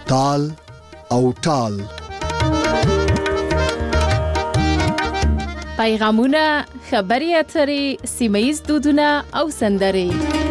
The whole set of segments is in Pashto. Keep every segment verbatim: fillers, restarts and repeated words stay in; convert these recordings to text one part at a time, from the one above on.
تال او ټال. پیغامونه، خبري اترې، سیمه‌ییز دودونه او سندرې.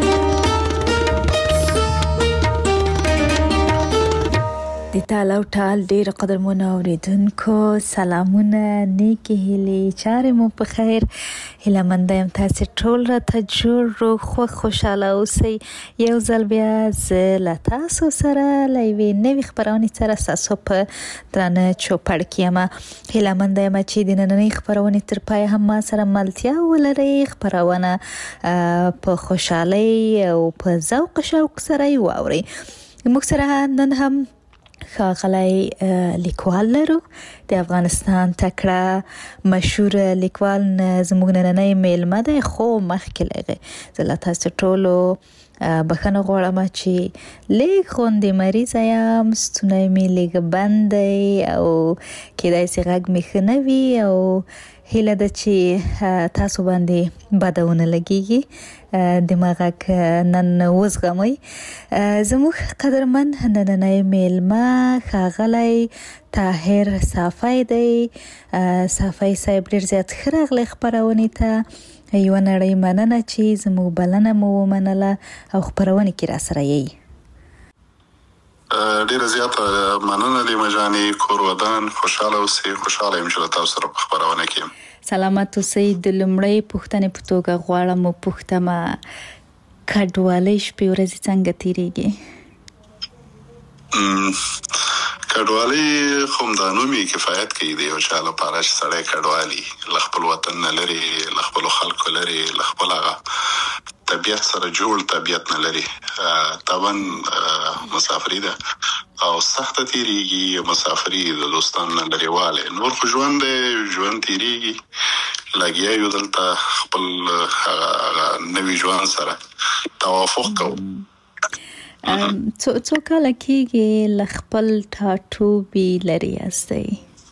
د تال او ټال ډیر قدرمن اوریدونکو سلامونه، نیکی هیلې، چارې مو په خیر. هیله مند یم تاسو ټول راته جوړ روغ خوښ خوشاله اوسئ. یو ځل بیا زه له تاسو سره له یوې نوې خپرونې سره ستاسو په درانه چوپړ کې یم. هیله مند یم چې د نننۍ خپرونې تر پایه هم ما سره ملتیا ولرئ. خپرونه په خوشحالۍ او په ذوق شوق سره یې واورئ. موږ سره نن هم ښاغلی لیکوال لرو، د افغانستان تکړه مشهور لیکوال زموږ نننۍ میلمه دی، خو مخکې لغه زه له تاسو ټولو بخښنه غواړم چې لیک غوندې مریضه یم، ستونی مې لږ بند دی او کیدای شي غږ مې ښه نه وي او هیله ده چې تاسو باندې بده ونه لګیږي. دماغک نن وزغمي. زموږ قدرمن نننۍ میلمه ښاغلی طاهر صافی دی. صافی صاحب ډیر زیات ښه راغلی خپرونې ته. یوه نړۍ مننه چې زموږ بلنه مو ومنله او خپرونې کې را سره یې. ډیره زیاته مننه لیمه جانې، کور ودان خوشحاله اوسئ. خوشحاله یم چې له تاسو سره په خپرونه کې یم. سلامت اوسئ. د لومړۍ پوښتنې په توګه غواړم وپوښتمه کډوالۍ شپې ورځې څنګه تیریږي؟ کډوالۍ خو همدا نوم یې کفایت کوي د یو چا لپاره چې سړی کډوالي له خپل وطن نه لرې، له خپلو خلکو لرې، له خپل هغه طبیعت سره جوړ طبیعت نه لري. طبعا مسافري ده او سخته تیریږي. مسافري د دوستانو نه لرې والی، نور خو ژوند دی، ژوند تیریږي. لګیا یو دلته خپل نوي ژوند سره توافق کوو. څو کاله کېږي له خپل ټاټوبي لرې یاستئ؟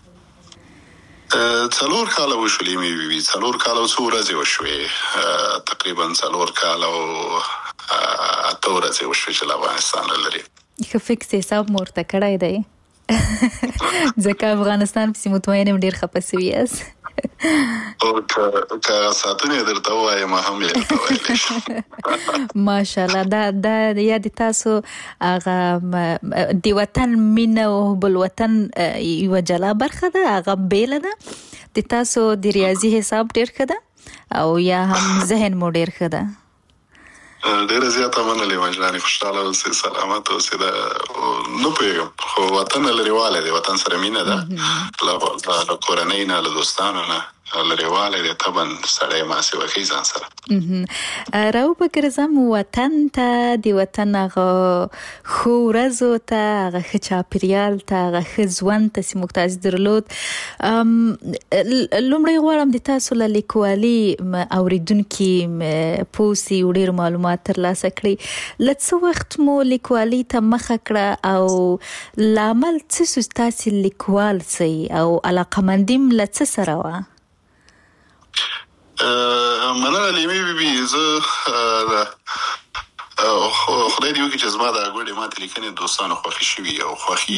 څلور کاله وشولې مې وي، څلور کاله او څو ورځې وشوې، تقریبا څلور کاله او اته ورځې وشوې چې له افغانستان لرې. ښه فکس حساب مو ورته کړی دی ځکه افغانستان پسې مطمئن یم ډېر خفه سوي یاست. او که ساعتونه درته ووایم هم یې درته ویلی شم. ماشاءالله. دا دا یا د تاسو هغه د وطن مینه او بلوطن یوه جلا برخه ده، هغه بیله ده. د تاسو د ریاضي حساب ډېر ښه ده او یا هم ذهن مو ډېر ښه ده. ډیره زیاته مننه مجلانې، خوشحاله اوسئ، سلامت اوسئ. دا نه پوهېږم خو وطن لرې والی دی، وطن سره مینه ده، له کورنۍ نه له دوستانو نه لرې والی دی. طبعا سړی ماسې وښي ځان سره. راوبګرځم وطن ته، د وطن هغه ښو ورځو ته، هغه ښه چاپېریال ته، هغه ښه ژوند ته چې موږ تاسو درلود. لومړی غواړم د تاسو له لیکوالي اورېدونکي پوسي ډېر معلومات ترلاسه کړي. له څه وخت مو لیکوالي ته مخه کړه او لامل څه شو تاسې لیکوال سئ او علاقمندیم له څه سره وه؟ مننه لیمې بیبي. زه خدای دې وکړي چې زما دا ګوډې ماته لیکنې دوستانو خوښې شوي او خوښي.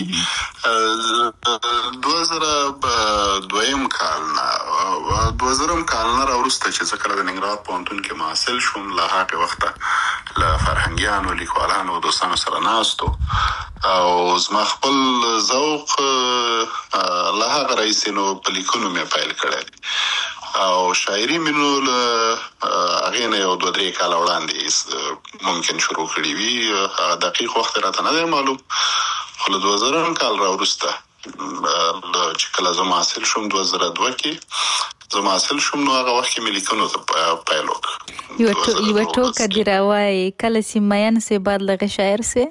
دوه زره دویم کال نه دوه زرم کال نه راوروسته چې زه کله د ننګرهار پوهنتون کې محصل شوم، له هغې وخته له فرهنګیانو، لیکوالانو او دوستانو سره ناستو او زما خپل ذوق له هغه راهیسې نو په لیکلو مې پیل کړی او شاعري مې نو له هغې نه یو دوه درې کاله وړاندې ممکن شروع کړي وي. هغه دقیق وخت راته نه دی معلوم، خو له دوه زرم کال راوروسته چې کله زه محصل شوم دوه زره دوه کې زه محصل شوم، نو هغه وخت کې مې لیکنو ته پیل وکړ. یوه ټوکه دې راوایي کله چې مین سې بعد لغه شاعر سې؟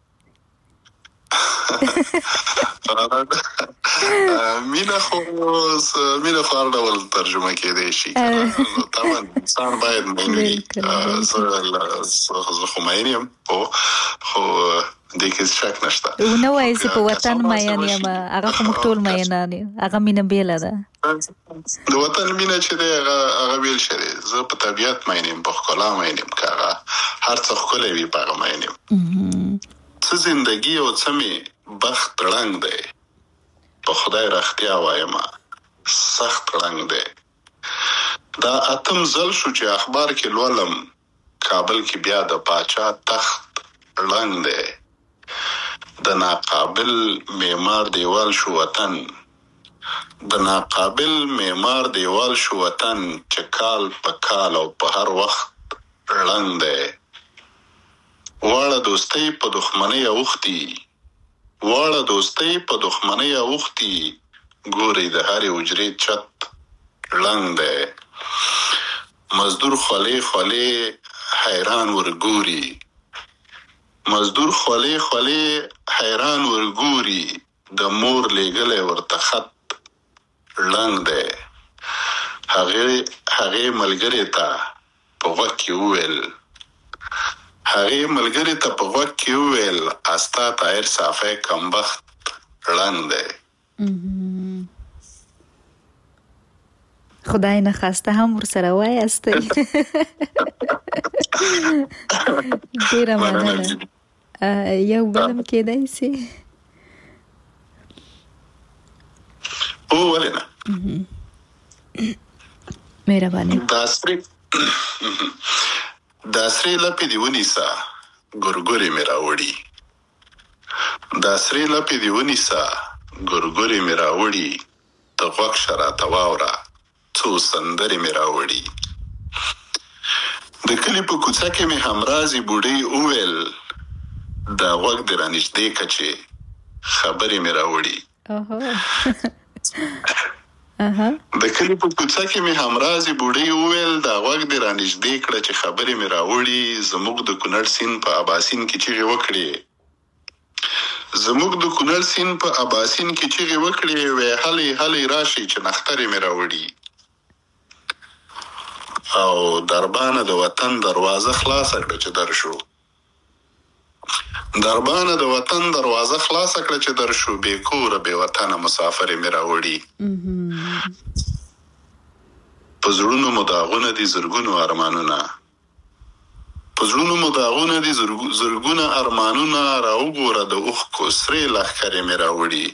مینه خو مینه خو هر ډول ترجمه کېدی شي. طبعا انسان باید مین وي. زه خو مین یم خو دې کې شک نشته. ونه وایي چې په وطن مین یم، هغه خو موږ ټول مینان یو. هغه مینه بیله ده. د وطن مینه چې دی هغه بیل شی دی. زه په طبیعت مین یم، په ښکلا مین یم، که هغه هر څه ښکلی وي په هغه مین یم. څه څه زندگی او څه مې بخت ړنګ دی، په خدای رښتیا وایم سخت ړنګ دی. دا اتم ځل شو چې اخبار کې لولم کابل کې بیا د پاچا تخت ړنګ دی. د ناقابل معمار دیوال شو وطن، د ناقابل معمار دیوال شو وطن، چې کال په کال او په هر وخت ړنګ دی. واړه دوستۍ په دښمنۍ اوښتي، واړه دوستۍ په دښمنۍ اوښتي، ګوري د هرې حجرې چت ړنګ دی. مزدور خولې خولې حیران ورګوري، مزدور خولې خولې حیران ورګوري، د مور لېږلی ورته خط ړنګ دی. هغې هغې ملګرې ته په غوږ کې وویل هغې ملګرې ته په غوږ کې وویل استا طاهر صافی کمبخت ړنګ دی. خدای نخواسته هم ورسره وایاستئ. ډېره مننه. یو بلم کېدای سي؟ او ولې نه، مهرباني. دا سرې دا سرې لپې دې ونیسه ګورګورې مې راوړي، دا سرې لپې دې ونیسه ګورګورې مې راوړي، ته غوږ شه راته واوره څو سندرې مې راوړي. د کلي په کوڅه کې مې همرازې بوډۍ وویل دا غوږ دې رانږدې که چې خبرې مې راوړي. د کلي په کوڅه کې مې همرازې بوډۍ وویل دا غوږ دې رانږدې کړه چې خبرې مې راوړي. زموږ د کونړ سیند په اباسین کې چیغې وکړې زموږ د کونړ سیند په اباسین کې چیغې وکړې وی هلې هلې راشي چې نخترې مې راوړي. او دربانه د وطن دروازه خلاصه کړه چې درشو دربانه د وطن دروازه خلاصه کړه چې درشو بې کوره بې وطنه مسافرې مې راوړي. په زړونو مو داغونه دي زرګونو ارمانونه په زړونو مو داغونه دي زرګونه ارمانونه راوګوره د اوښکو سرې لښکرې مې راوړي.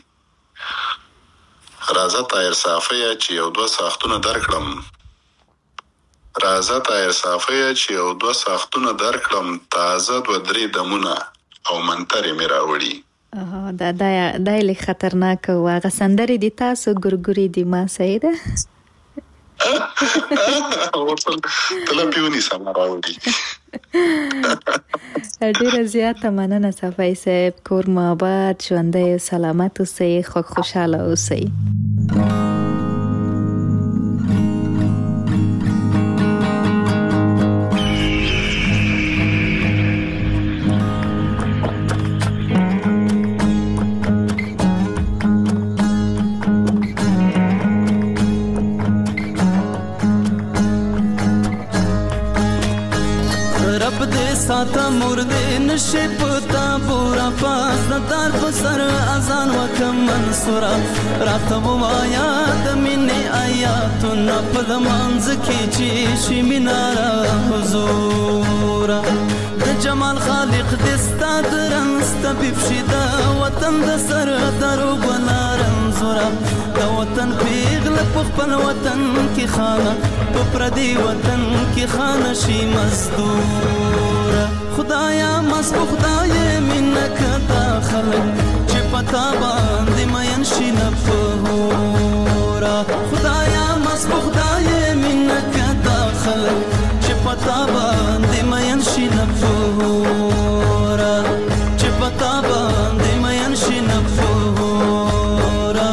راځه طاهر صافیه چې یو دوه ساختونه درکړم راځه طاهر صافیه چې یو دوه ساختونه درکړم تازه دوه درې دمونه او منترې مې راوړي. دا دا دا لږ خطرناک و. هغه سندرې دي تاسو ګورګورې دي ما سیده تلپې ونیسه ما راوړي. ډېره زیاته مننه صافی صاحب. کور مو آباد، ژوندی او سلامت اوسئ، خوږ خوشحاله اوسئ. ساتا مرده نشه پتا بورا پاس ندار پسر ازان وکم منصورا راتم وایا دمینه آیاتون پل منز کی چیشی منارا حضورا د جمال خالق دستا درنست بفشدا وطن د سر درو بنارن زورا د وطن پیغل پخپل وطن کی خانه پردی وطن کی خانه شی مزدور. خدایا مسبو خدای منک داخل چه پتا باندې مین شي نفورا. خدایا مسبو خدای منک داخل چه پتا باندې مین شي نفورا چه پتا باندې مین شي نفورا.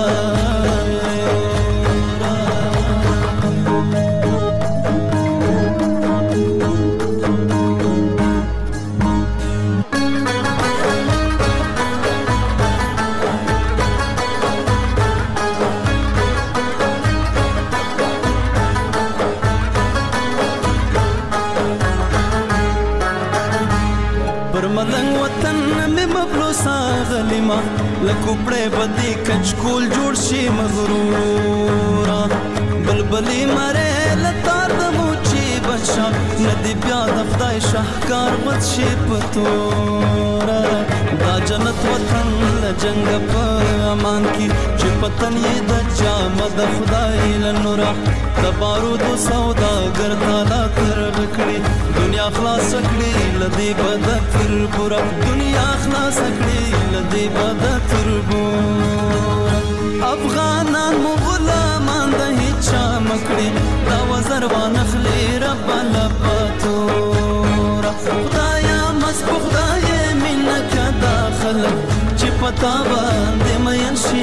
لکوپړې بدی کچکول جوړ شي مغرورا بلبلی مره لتار د موچی بچ چا ندی بیا د خدای شاهکار بد شي پتورا دا جنت وطن له جنگ په امان کی چې پتن یې د جام د خدای له نور د بارود سودا ګرځالا تر غکړي دنیا خلاص کړي لدی بد تر پورا دنیا خلاص کړي لدی بد تر پورا افغانان مو غلامان د هیچا مکړي دا وزر وانخلي رب لپاتورا خدایا مس خدای منک داخل چې پتا باندې مین شي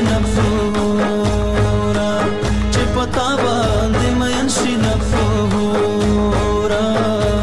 نفورا چې پتا باندې مین شي نفورا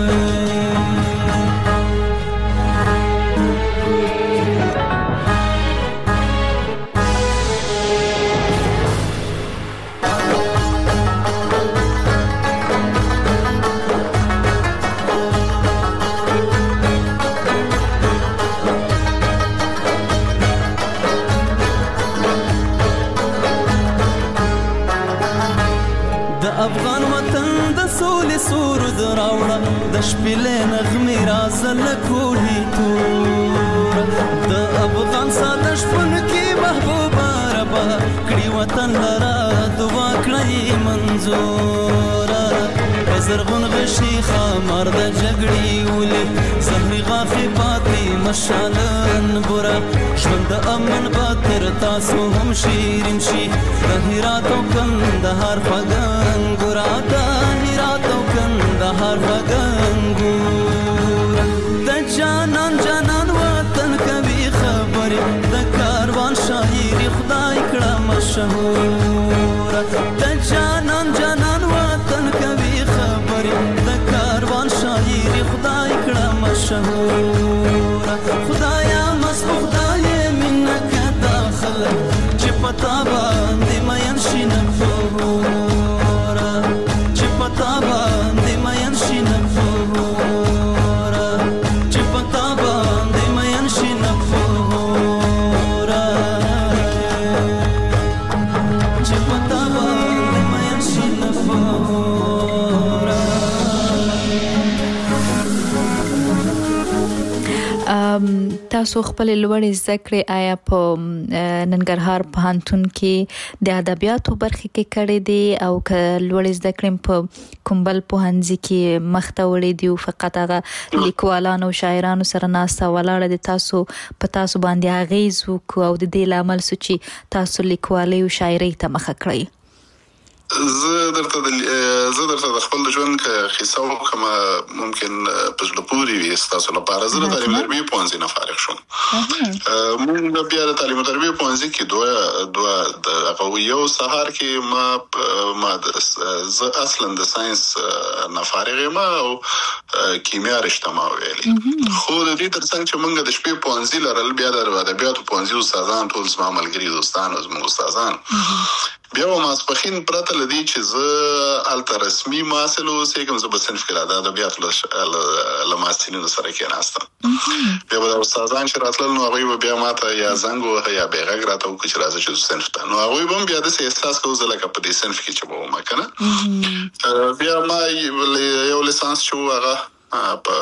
افغان وطن د سولې سرود راوړه د شپېلې نغمې رازل کوهي تور د افغان ساده شپون کې محبوبه ربا کړي وطن لرا دعا کړی منظوره زرغون غشي خمر د جګړې ولې زهري غاخي پاتې مشالن بورا ژوند د امن باتر تاسو هم شیرین شي د هرات او کندهار فغان ګورا د هرات او کندهار فغان ګورا د جانان جانان وطن کوي خبرې د کاروان شاعري خدای کړه مشهور د جانان جانان وطن کوي خبرې د کاروان شاعري خدای کړه مشهور خدایا مس خدای منک داخل چې پتا باندې مین شي نفورا چې پتا باندې مین شي نفورا چې پتا باندې مین شي نفورا چې پتا باندې مین شي نفورا تاسو خپل لوړې زده کړې آیا په ننګرهار پوهنتون کې د ادبیاتو برخه کې کړې دي او که لوړې زده کړې په کومبل پوهنځي کې مخته وړې دي او فقط هغه لیکوالانو او شاعرانو سره ناسته ولاړه دي تاسو په تاسو باندې اغیز وکړو او د دې لامل سو چې تاسو لیکوالۍ او شاعرۍ ته مخه کړئ زه درته زه درته د خپل ژوند قصه وکم ممکن په زړه پورې وي تاسو لپاره زه د تعلیم تربیه پوهنځي نه فارغ شوم مونږ بیا د تعلیم تربیه پوهنځي کې دوه دوه د یو سهار کې ما ما زه اصلا د ساينس نه فارغ یم او کیمیا رشته ما ویلي خو د دې ترڅنګ چې مونږ د شپې پوهنځي لرل بیا د ادبیاتو پوهنځي استادان ټول زما ملګري دوستان او زموږ استادان بیا و ماسپخین پرته لدی چې زه الته رسمي محصل اوسېږم زه به صنف کې د ادبیاتو له محصلینو سره کېناستم بیا به د استادان چې راتلل نو هغوی به بیا ماته یا زنګ ووهه یا بېغږ راته وکړي چې راځه چې صنف ته نو هغوی به هم بیا داسې احساس کوو زه لکه په دې صنف کې چې به ومه که نه بیا ما یو لیسانس چې و هغه په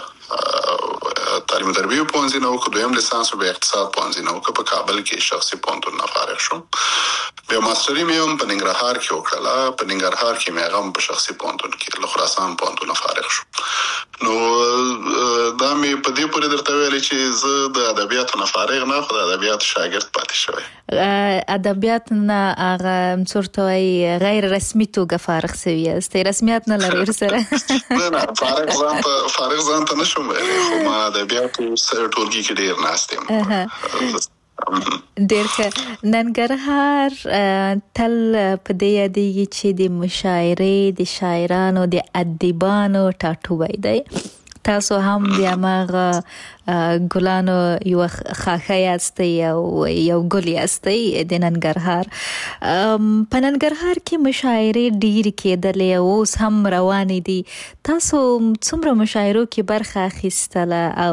تعلیم تربیه پوهنځي نه وکړو دویم لیسانس به اقتصاد پوهنځي نه وکړو په کابل کې شخصي پوهنتون نه فارغ شوم بیا ماستري مې هم په ننګرهار کې وکړله په ننګرهار کې مې هغه هم په شخصي پوهنتون کې له خراسان پوهنتون نه فارغ شوم نو دا مې په دې پورې درته ویلې چې زه د ادبیاتو نه فارغ نه خو د ادبیاتو شاګرد پاتې شوی ادبیات نه هغه څورته غیر رسمي توګه فارغ شوی یاست رسمیت نه لري ورسره نه فارغ ځان ته فارغ ځان ته نشم ویلی خو ما ادبیاتو ټولګي کې ډېر ناست یم ډېر ښه ننګرهار تل په دې یادېږي چې د مشاعرې د شاعرانو د ادیبانو ټاټوبی دی تاسو هم د هماغه ګلانو یو خاخه یاستئ او یو ګل یاستئ د ننګرهار په ننګرهار کې مشاعرې ډېرې کېدلې اوس هم روانې دي تاسو څومره مشاعرو کې برخه اخیستله او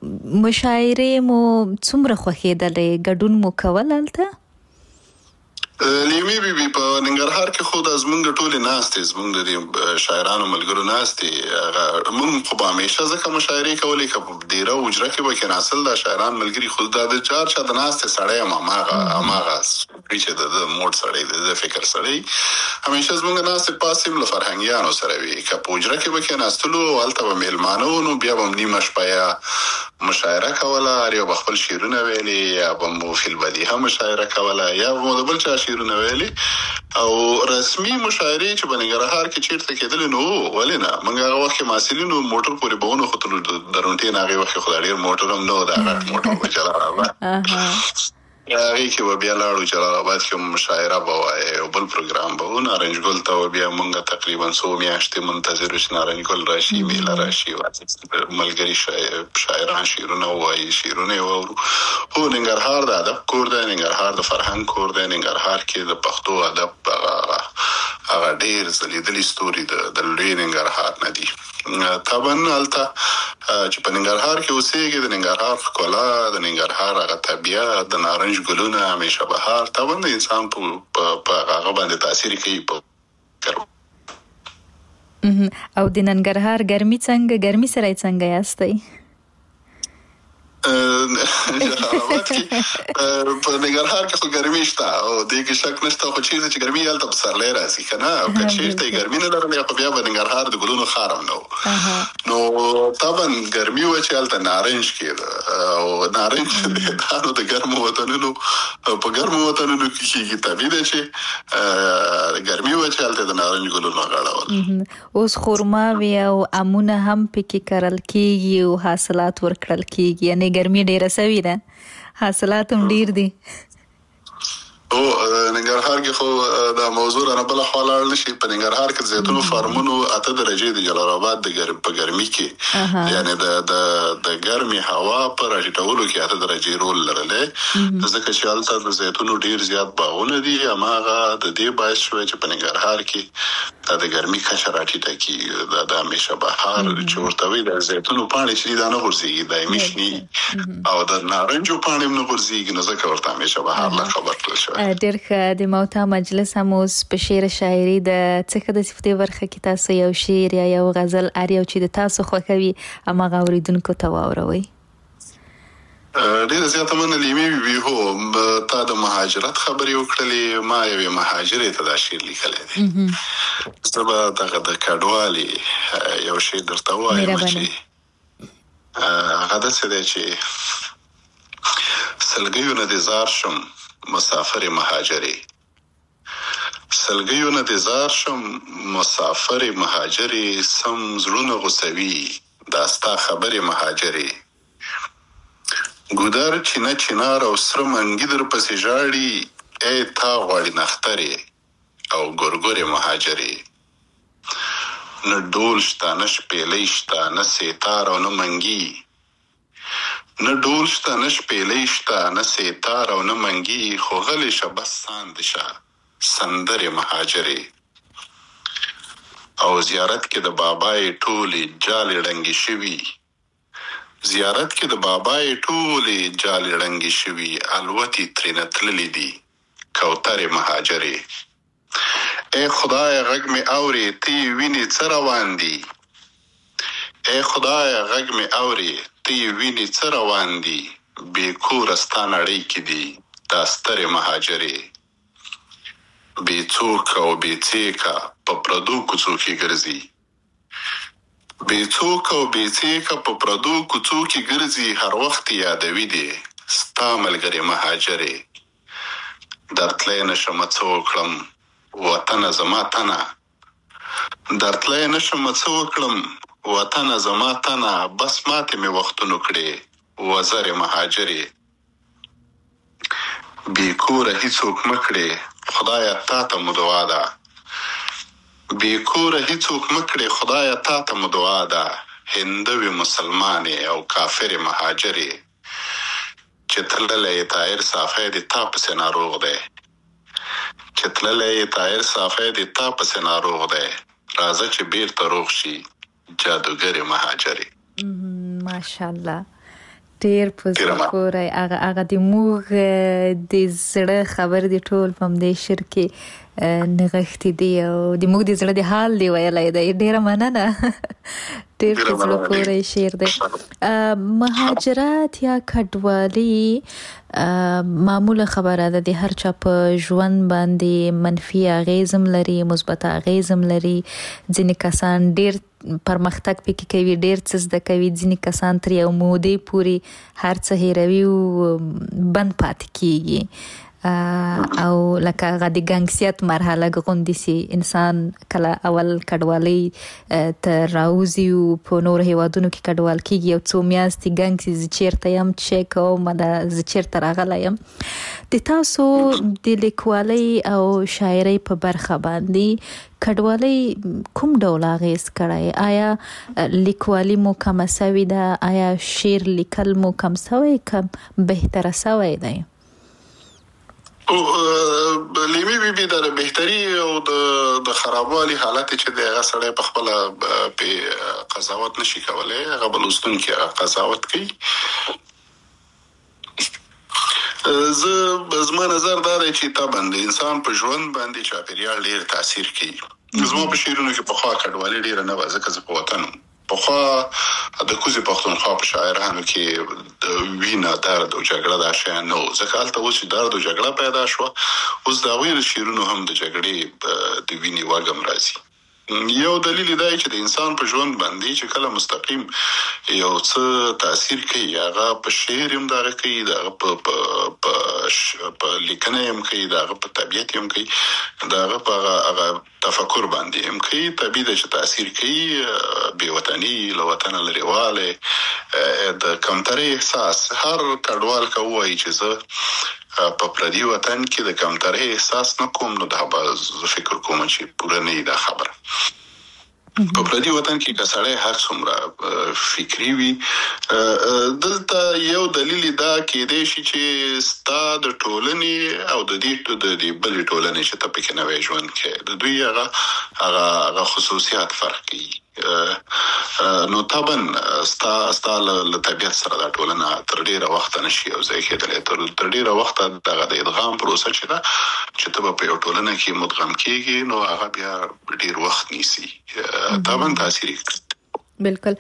مشاعرې مو څومره خوښېدلې ګډون مو کول هلته لیمي بي بي په ننګرهار کې خو د زمونږ ټولې ناستې زمونږ د شاعرانو ملګرو ناستې موږ خو به همیشه ځکه مشاعرې کولې که په ډېره حجره کې به کېناستل دا شاعران ملګري خو دا د چار چا د ناستې سړی یم هماغه هماغه چې د د موډ سړی دی د فکر سړی همیشه زمونږ ناستې پاس هم له فرهنګیانو سره وي که په حجره کې به کېناستلو هلته به میلمانه وو نو بیا به هم نیمه شپه یا مشاعره کوله هر یو به خپل شعرونه ویلې یا به مو فی البدیهه مشاعره کوله یا به مو د بل چا شعرونه ویلې او رسمي مشاعرې چې په ننګرهار کې چېرته کېدلې نو ولې نه موږ هغه وخت کې محصلینو موټر پورې به ونښتلو د رونټې نه هغې وخت کې خو دا ډېر موټر هم نه و دا غټ موټر به جلال آباد هغې کې به بیا لاړو جلال آباد کې هم مشاعره به وایې او بل پروګرام به و نارنج ګل ته به بیا موږ تقریبا څو میاشتې منتظر و چې نارنج ګل راشي میله راشي ملګري شاعران شعرونه ووایي شعرونه یې واورو هو ننګرهار د ادب کور دی ننګرهار د فرهنګ کور دی ننګرهار کې د پښتو ادب هغه هغه ډېر ځلېدلي ستوري د لوی ننګرهار نه دي طبعا هلته چې په ننګرهار کې اوسېږي د ننګرهار ښکلا د ننګرهار هغه طبیعت د نارنج ګلونه همیشه بهار طبعا د انسان په هغه باندې تاثیر کوي په او د ننګرهار ګرمي څنګه ګرمي سره څنګه یاستئ جلالآباد کې په ننګرهار کې خو ګرمي شته او دې کې شک نشته خو چېرته چې ګرمي هلته پسرلی راځي که نه او که چېرته یې ګرمي نه لرله خو بیا به ننګرهار د ګلونو ښار هم نه و نو طبعا ګرمي وه چې هلته نارنج کېده او نارنج دا نو د ګرمو وطنونو په ګرمو وطنونو کې کېږي طبیعي ده چې ګرمي وه چې هلته د نارنج ګلونو غاړول اوس خرماوې او امونه هم پکې کرل کېږي او حاصلات ورکړل کېږي یعنې ګرمي ډېره سوې ده حاصلات هم ډېر دي او ننګرهار کې خو دا موضوع رانه بله خوا لاړ نه شي په ننګرهار کې د زیتونو فارمونو اته درجې د جلال آباد د په ګرمي کې یعنې د د ګرمې هوا په راټیټولو کې اته درجې رول لرلی ځکه چې هلته د زیتونو ډېر زیات باغونه دي هماغه د دې باعث شوی چې په ننګرهار کې دا د ګرمي کچه راټیټه کړي دا د همیشه بهار چې ورته وایي د زیتونو پاڼې چې دي دا نه غورځېږي دایمي شني او د نارنجو پاڼې هم نه غورځېږي نو ځکه ورته همیشه بهار لقب ورکړل شوی ډېر ښه د موتا مجلس هم اوس په شعر شاعري د څه ښه د صفتې برخه کې تاسو یو شعر یا یو غزل هر یو چې د تاسو خوښوي هماغه اورېدونکو ته واوروئ ډېره زیاته مننه لیمي بي هو تا د مهاجرت خبرې وکړلې ما یوې مهاجرې ته دا شعر لیکلی دی زه به دغه د کډوالې یو شی درته وایم چې هغه داسې دی چې سلګیو نه دې زار شم مسافر مهاجرې سلګیو نه دې زار شم مسافر مهاجرې سم زړونه غوسوي دا ستا خبرې مهاجرې ګودر چینه چنار او سره منګي در پسې ژاړي ای تا غواړي نخترې او ګورګورې مهاجرې نه ډول شته نه شپېلۍ شته نه سیتار او نه منګي نه ډول شته نه شپېلۍ شته نه سیتار او نه منګي خو غلی شه بس ساند شه سندرې مهاجرې او زیارت کې د بابای ټولې جالې ړنګې شوي زیارت کې د بابای ټولې جالې ړنګې شوي الوتې ترېنه تللې دي کوترې مهاجرې ای خدای غږ مې اورې ته یې وینې څه روان دي ای خدای غږ مې اورې ته یې وینې څه روان دي بې کوره ستا نړۍ کې دي دا سترې مهاجرې بې څوک او بې څېکه په پردو کوڅو کې ګرځي بې څوک او بې څېکه په پردو کوڅو کې ګرځي هر وخت یادوي دي ستا ملګرې مهاجرې درتلی نشم څه وکړم وطنه زما تنه درتلی نشم څه وکړم وطنه زما تنه بس ماتې مې وختونو کړې وزرې مهاجرې بې کوره هیڅوک مه کړې خدایه تا ته مو دعا ده بې کوره هیڅوک مه کړې خدایه تا ته مو دعا ده هندوې مسلمانې او کافرې مهاجرې چې تللی یې طاهر صافی د تا پسې ناروغ دی چې تللی یې طاهر صافی د تا پسې ناروغ دی راځه چې بیرته روغ شي جادوګرې مهاجرې ماشاءالله ډیر په زړه پورې هغه هغه د موږ د زړه خبر دی ټول په دې شعر کې نغښتې دی او د موږ د زړه د حال دی ویلی دی. ډیره مننه. ډیر په زړه پورې شعر دی. مهاجرت یا کډوالي معموله خبره ده، د هر چا په ژوند باندې منفي اغیزم لري، مثبت اغیزم لري. ځینې کسان ډیر پرمختګ پکې کوي، ډیر څه زده کوي، ځینې کسان تر یو مودې پورې هر څه هیروي او بند پاتې کیږي. او لکه هغه د ګنګسیت مرحله غوندې سي انسان کله اول کډوالۍ ته راوځي او په نور هیوادونو کې کډوال کیږي او څو میاشتې ګنګسي زه چیرته یم چې کوم دا زه چیرته راغلی یم. د تاسو د لیکوالۍ او شاعرۍ په برخه باندې کډوالۍ کوم ډول اغیز کړی؟ آیا لیکوالي مو کمه سوې ده؟ آیا شعر لیکل مو کم سوی کم بهتره سوی دی؟ او لیمي بي بي د بهتري او د خرابوالي حالت چې د هغه سړی په خپل په قضاوت نشي کولای، هغه بلوستون کې قضاوت کوي. زه زما نظر دا دی چې طبعا د انسان په ژوند باندې چاپیریال ډیر تاثیر کوي. زما په شعرونو کې پخوا کډوالي ډیره نه وه، ځکه زه په وطن پخوا د کوزي پښتونخوا په شاعرانو کې د وینا درد او جګړه دا شیان نه و، ځکه هلته اوس چې درد او جګړه پیدا شوه، اوس د هغوی شعرونو هم د جګړې د وینې وږم راځي. یو دلیل دی چې د انسان په ژوند باندې چې کله مستقیم یو څه تاثیر کوي، هغه په شعر هم دغه کوي، دغه په په لیکنه هم کوي، دغه په طبیعت هم کوي، دغه په هغه تفکر باندې هم کوي. طبیعي ده چې تاثیر کوي. بې وطني، له وطنه لرېوالی، د کمترۍ احساس. هر کډوال که ووایي چې زه په پردي وطن کې د کمترۍ احساس نه کوم، نو دا به زه فکر کوم چې پوره نه وي دا خبره. په پردي وطن کې که سړی هر څومره فکري وي، دلته یو دلیل دا کېدی شي چې ستا د ټولنې او د دې د دې بلې ټولنې چې ته پکې نوی ژوند کې د دوی هغه هغه هغه خصوصیات فرق کوي. نو طبعا ستا ستا له طبیعت سره دا ټولنه تر ډیره وخته نشي یو ځای کېدلی. تر ډیره وخته دغه د ادغام پروسه چې ده چې ته به په یو ټولنه کې مدغم کېږي، نو هغه بیا ډیر وخت نیسي. طبعا تاثیر بالکل.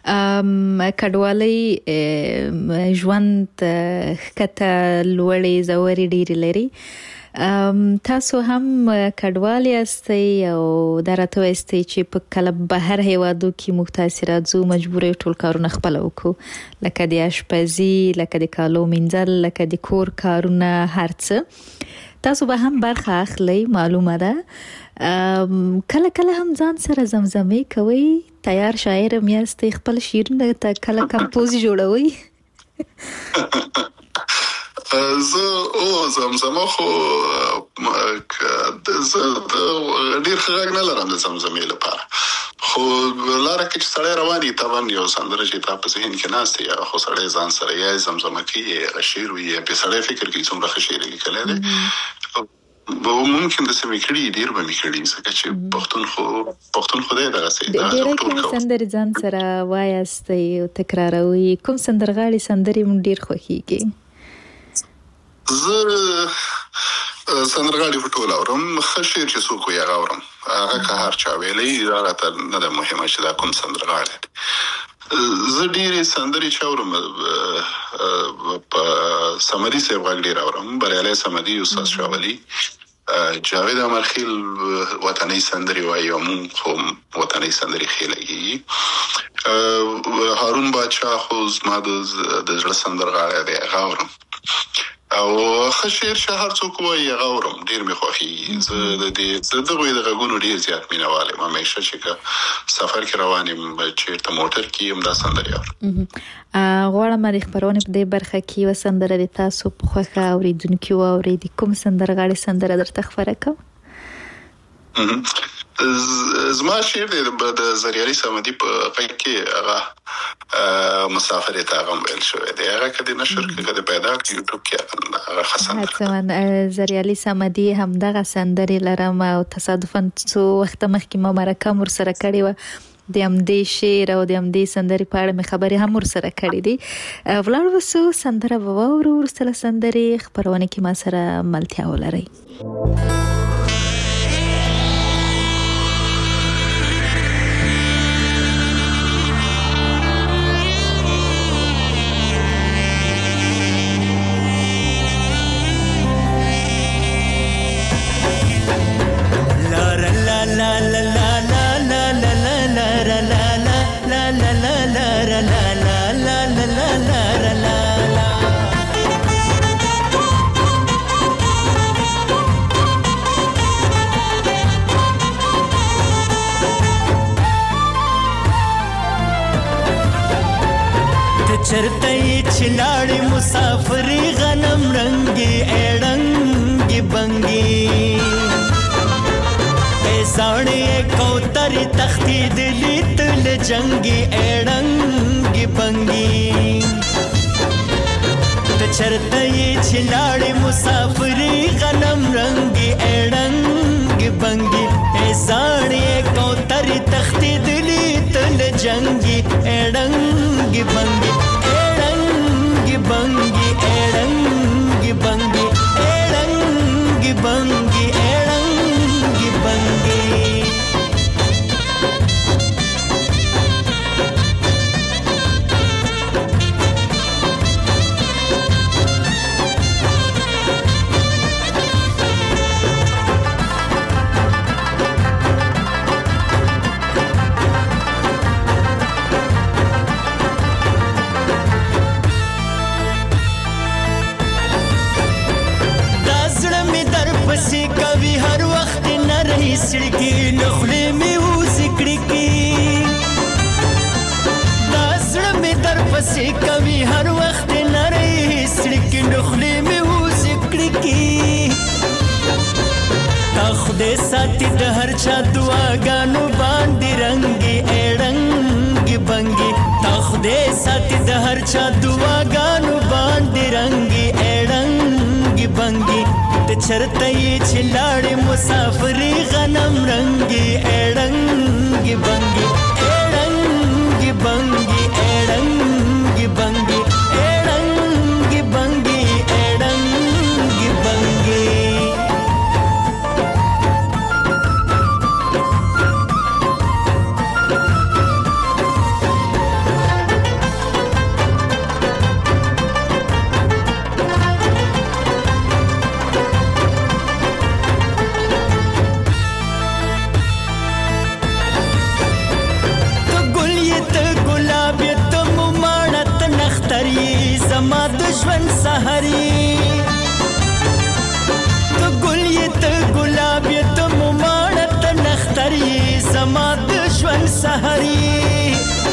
کډوالۍ ژوند ښکته لوړې ژورې ډېرې لري. تاسو هم کډوال یاستئ او دا راته وایستئ چې په کله بهر هیوادو کې موږ تاثیرات زو مجبوره ټول کارونه خپله وکړو، لکه د اشپزي، لکه د کالو مینځل، لکه د کور کارونه، هر څه. تاسو به هم برخه اخلئ، معلومه ده. کله کله هم ځان سره زمزمې کوئ؟ تیار شاعر هم یاستئ، خپل شعرونه ته کله کمپوز جوړوئ؟ زه او زمزمه خو زه ډیر ښه غږ نه لرم د زمزمې لپاره، خو لاره کې چې سړی روان وي، طبعا یو سندره چې تا په ذهن کې ناست یا خو سړی ځان سره یا زمزمه کوي یا شعر وي، یا په سړی فکر کوي څومره ښه شعر لیکلی دی. ممکن داسې مې کړي، ډېر به مې کړي، ځکه چې پښتون خو پښتون خو دی دغسې. ډېری کوم سندرې ځان سره وایاستئ او تکراروئ؟ کوم سندرغاړي سندرې مو ډېر خوښېږي؟ زه سندرغاړي په ټول اورم، ښه شعر چې څوک وایي هغه اورم، هغه که هر چا ویلی دا راته نه ده مهمه چې دا کوم سندرغاړی دی. زه ډېرې سندرې چې اورم په صمدي صاحب غږ ډېر اورم، بریالی صمدي، استاد شاولي، جاوید امرخیل وطنۍ سندرې وایي او مونږ خو وطنۍ سندرې ښې لګېږي. هارون بادشاه خو زما د زړه سندرغاړی دی، هغه اورم. او ښه شعر چې هر څوک وایي هغه اورم، ډېر مې خوښېږي. زه د دې د دغوی د غږونو ډېر زیات مینهوال یم. همیشه چې که سفر کې روان یم، چېرته موټر کې یم، دا سندرې اورم. غواړم د خپرونې په دې برخه کې یوه سندره د تاسو په خوښه اورېدونکي واورئ. د کوم سندرغاړي سندره درته خپره کړم؟ زما شعر دی د زریالي صمدي په غږ کې، هغه مسافر ته هغه ویل شوی دی. هغه که د نشر کې که د پیدا کړي یوټیوب کې، هغه ښه سندره. زریالي صمدي همدغه سندرې لرم او تصادفاً څو وخته مخکې ما مرکه هم ورسره کړې وه. د همدې شعر او د همدې سندرې په اړه مې خبرې هم ورسره کړې دي. ولاړ وسو سندره به واورو، وروسته له سندرې خپرونه کې ما سره ملتیا ولرئ. چرتای چلاړې مسافری غنم رنگي اړنګي بنګي اے ساړې کوترې تختی دلی تل جنگي اړنګي بنګي د چرتای چلاړې مسافری غنم رنگي اړنګي بنګي اے ساړې کوترې تختی دلی تل جنگي اړنګي بنګي bangi erangi bangi erangi bangi erangi bangi سړکی نخلې مې وسکړې کی دا زړه مې در پسې کوي هر وخت نری سړکی نخلې مې وسکړې کی تا خدای ساتي د هر چا دعاګانو باندې رنگي اړنګي بنګي تا خدای ساتي د هر چا دعاګانو باندې رنگي اړنګي بنګي چرتای چلاړې مسافری غنم رنگي اړنګي بنګي اړنګي بنګي اړنګي بنګي اړنګي بنګي اړنګي بنګي زما د ژوند سحري ته ګل یې ته ګلاب یې ته مماڼه ته نختر یې زما د ژوند سحري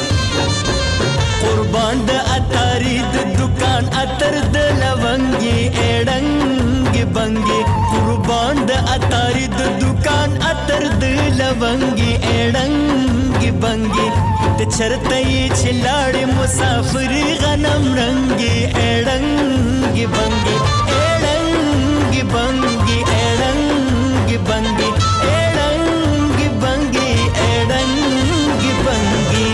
قربان د اتاري د دکان اتر د لونګي اړنګي بنګي قربان د اتاري د دکان اتر د لونګي اړنګي بنګي د چرتای چلاړې مسافری غنم رنگي اړنګي بنګي اړنګي بنګي اړنګي بنګي اړنګي بنګي اړنګي بنګي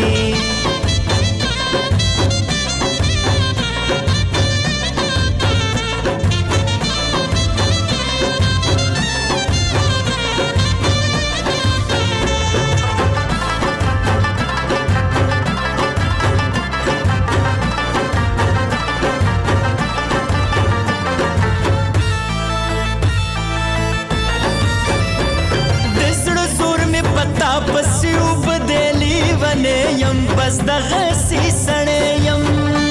پسې وبدلی ونې یم بس دغه سي سړی یم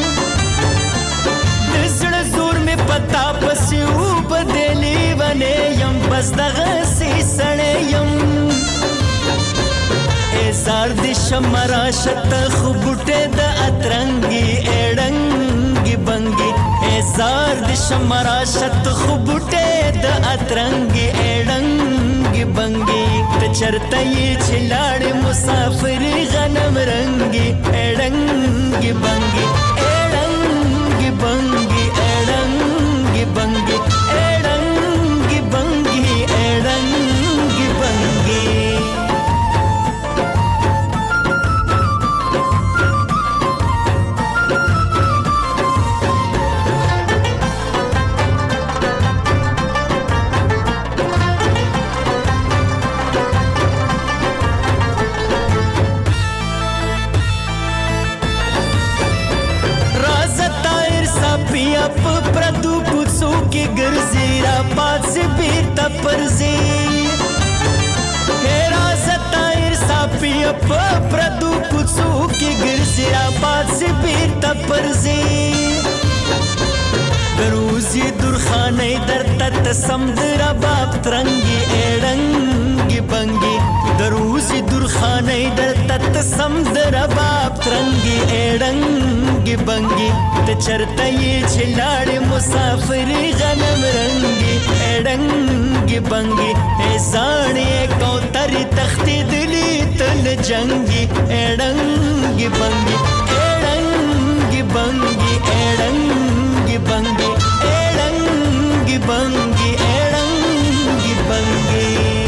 د زړه زور مې پتا پسې وبدلی ونې یم بس دغه سي سړی یم ایزار د شمرا شت خو بوټه د اترنګي اړنګي بنګي ایزار د شمرا شت خو بوټه د اترنګي اړنګي بنګي ته چرته یې چلاړې مسافر غنم رنګي اړنګي بنګي اړنګي بنګي اړنګي بنګي اړنګي بنګي اړنګي بنګي کې ګرځي را پاتې بیرته پرځي هرا ستایر صافي په پردو کوڅو کې ګرځي را پاتې بیرته پرځي دروزی درخانه در تت سمدر باب ترنگی ایڑنگی بنگی دروزی درخانه در تت سمدر باب ترنگی ایڑنگی بنگی تچرتای چلاڑ مسافری غنم رنگی ایڑنگی بنگی ایزانی کوتری تختی دلی تل جنگی ایڑنگی بنگی ایڑنگی بنگی ایڑنگی بنگی ایڑنگی بنگی ایڑنگی بنگی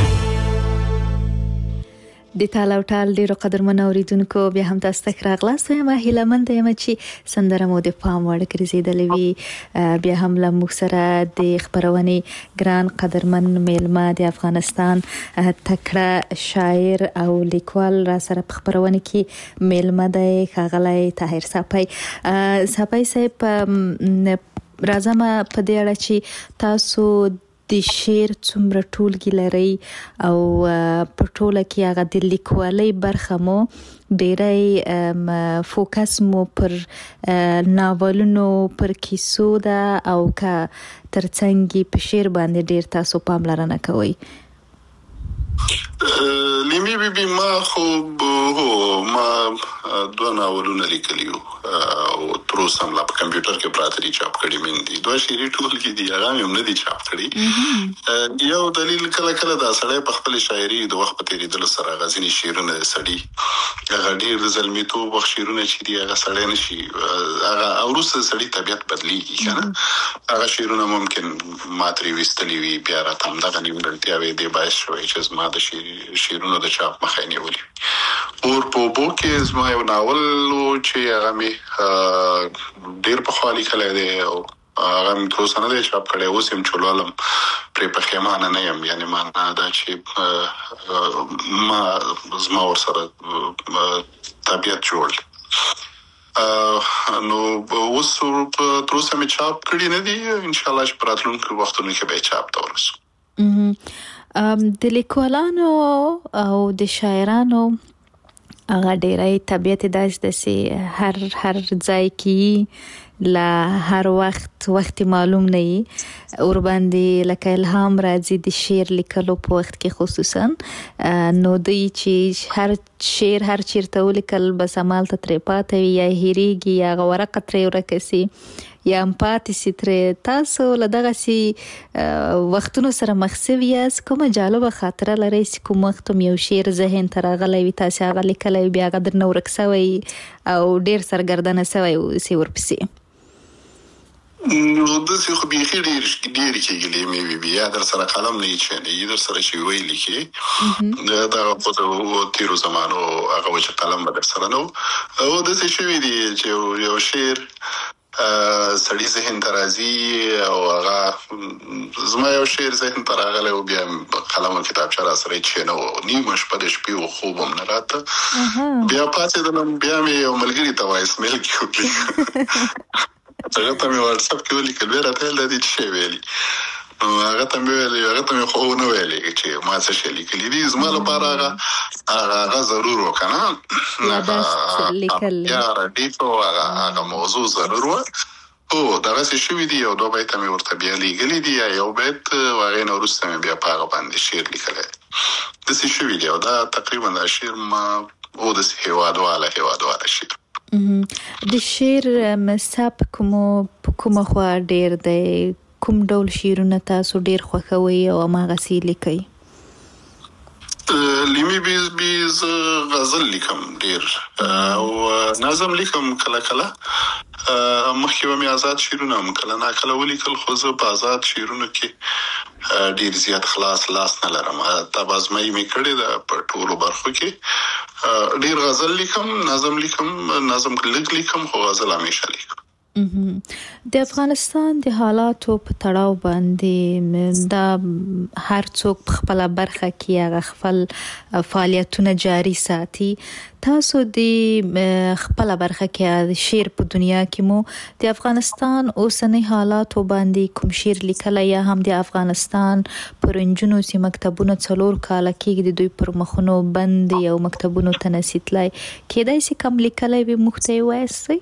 د تال او ټال ډیرو قدرمن اوریدونکو بیا هم تاسو ته راغلاست یم هیله مند یم چې سندره مو د پام وړ ګرځېدلې وي بیا هم له موږ سره د خپرونې ګران قدرمن میلمه د افغانستان تکړه شاعر او لیکوال را سره په خپرونې کې میلمه دی ښاغلی طاهر صافی صافی صاحب راځم په دې اړه چې تاسو د شعر څومره ټولګي لري او په ټوله کې هغه د لیکوالۍ برخه مو ډېری فوکس مو پر ناولونو پر کیسو ده او که ترڅنګ په شعر باندې ډېر تاسو پاملرنه کوئ لیمی بی بی ما خو هو ما دوه ناولونه لیکلي وو او تر اوسه هم لا په کمپیوټر کې پراته دي چاپ کړي مې دي دوه شعري ټولګي دي هغه مې هم نه دي چاپ کړي یو دلیل کله کله دا سړی په خپل شاعري د وخت په تېرېدلو سره هغه ځینې شعرونه سړي هغه ډېر د زلمیتوب وخت شعرونه چې دي هغه سړی نه شي هغه وروسته د سړي طبیعت بدلېږي که نه هغه شعرونه ممکن ما ترې ویستلي وي بیا راته همدغه نیمګړتیاوې دې باعث شوی چې زما د شعرونو د چاپ مخه یې نیولې اور په اوبو کې زما یو ناول و چې هغه مې ډېر پخوا لیکلی دی او هغه مې تر اوسه نه دی چاپ کړی اوس یم چې لولم پرې پښیمانه نه یم یعنې معنا دا چې ما زما ورسره طبیعت جوړ نو اوس تر اوسه مې چاپ کړي نه دي انشاءالله چې په راتلونکو وختونو کې به یې چاپ ته ورسو د لیکوالانو او د شاعرانو هغه ډېری طبیعت داسې ده چې هر هر ځای کې لا هر وخت وخت معلوم نه وي ورباندې لکه الهام راځي د شعر لیکلو په وخت کې خصوصا نو دوی چې هر شعر هر چیرته ولیکل بس همالته ترې پاته وي یا هېرېږي یا هغه ورقه ترې ورکه سي یا هم پاتې سي ترې تاسو له دغسې وختونو سره مخ سوي یاست کومه جالبه خاطره لرئ چې کوم وخت هم یو شعر ذهن ته راغلی وي تاسې هغه لیکلی بیا هغه درنه ورک سوی او ډېر سرګردنه سوی اوسې ورپسې نو داسې خو بیخي ډېر ډېرې کېږي مې وي یا در سره قلم نه وي چې در سره چې وی لیکې دغه په تېرو زمانو هغه و چې قلم به در سره نه و او داسې شوي دي چې یو شعر سړي ذهن ته راځي او هغه زما یو شعر ذهن ته راغلی و بیا قلم او کتابچه را سره هېڅ شی نه و نیمه شپه د شپې و خوب هم نه راته بیا پاڅېدلم بیا مې یو ملګري ته وایس میل کې وکړي هغه ته مې واټساپ کې ولیکل بیا راته ویل دا دې څه شی ویلي هغه ته مې ویل هغه ته مې خو ونه ویلې چې ما څه شی لیکلي دي زما لپاره هغه هغه ضرور و که نه یا ردیف و هغه موضوع ضرور و هو دغسې شوي دي یو دوه بیته مې ورته بیا لیکلي دي یا یو بیت هغې نه وروسته مې بیا په هغه باندې شعر لیکلی داسې شوي دي او دا تقریبا دا شعر ما او داسې هېوادواله هېوادواله شعر د شعر سبک مو په کومه خوا ډېر دی کوم ډول شعرونه تاسو ډېر خوښوئ او هماغسې لیکئ لیمی بیز بیز غزل لیکم ډېر او نظم لیکم کله کله مخکې به مې آزاد شعرونه هم کله ناکله ولیکل خو زه په آزاد شعرونو کې ډېر زیات خلاص لاس نه لرم تبازمایي مې کړې ده په ټولو برخو کې ډېر غزل لیکم نظم لیکم نظم لږ لیکم خو غزل همیشه لیکم د افغانستان د حالاتو په تړاو باندې دا هر څوک په خپل برخه کې هغه خپل فعالیتونه جاري ساتي. تاسو د خپل برخه کې د شعر په دنیا کې مو د افغانستان اوسنی حالاتو باندې کوم شعر لیکلی یا هم د افغانستان پرنجونو سي مکتبونو څلور کاله کې د دوی پر مخونو بند او مکتبونو ته نسیتلی کېدای سي کوم لیکلی وي موږ ته یې وایستی؟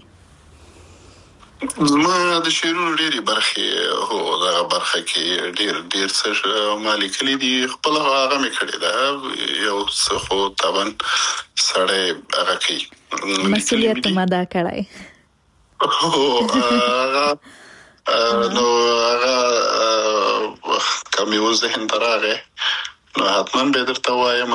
ما د شعرونو ډېرې برخې هو دغه برخه کې ډېر ډېر څه ما لیکلي دي. خپله هغه مې کړې ده یو څه خو طبعا سړی هغه کوي مسؤلیت ما دا کړی هو هغه نو هغه کوم یو ذهن ته راغی نو حتما به درته وایم.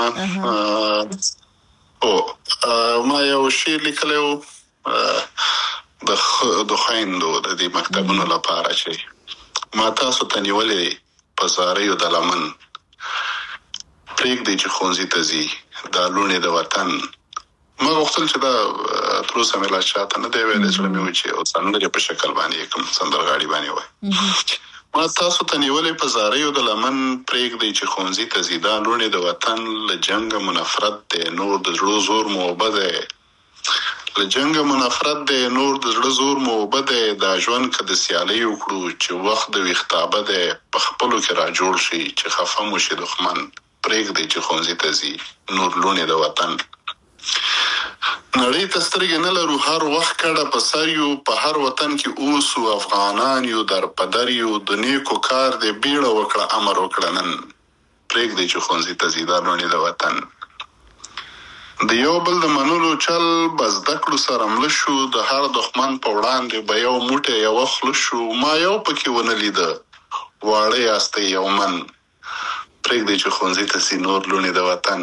هو ما یو شعر لیکلی و د د خویندو د دې مکتبونو لپاره چې ما تاسو ته نیولې په زاریو د لمن پرېږدئ چې ښوونځي ته ځي دا لوڼې د وطن. ما غوښتل چې دا تر اوسه مې لا چاته نه دی ویلی، زړه مې و چې یو سندرې په شکل باندې کوم سندرغاړي باندې وایي. ما تاسو ته نیولې په زاریو د لمن پرېږدئ چې ښوونځي ته ځي دا لوڼې د وطن. له جنګه مو نفرت دی نور د زړه زور مو اوبه دی، له جنګه مو نفرت دی نور د زړه زور مو اوبه دی. دا ژوند که د سیالۍ وکړو چې وخت د ویښتابه دی په خپلو کې را جوړ شي چې خفه مو شي دښمن پرېږدئ چې ښوونځي ته ځي نور لوڼې د وطن. نړۍ ته سترګې نه لرو هر وخت کډه په سر یو په هر وطن کې اوسو افغانان یو در په در یو د نیکو کار دی بیړه وکړه امر وکړه نن پرېږدئ چې ښوونځي ته ځي دا لوڼې د وطن. د یو بل د منلو چل به زده کړو سره مله شو د هر دښمن په وړاندې به یو موټی یوه خوله شو. ما یو پکې ونه لیده واړه یاستئ یو من پرېږدئ چې ښوونځي ته سي نور لوڼې د وطن.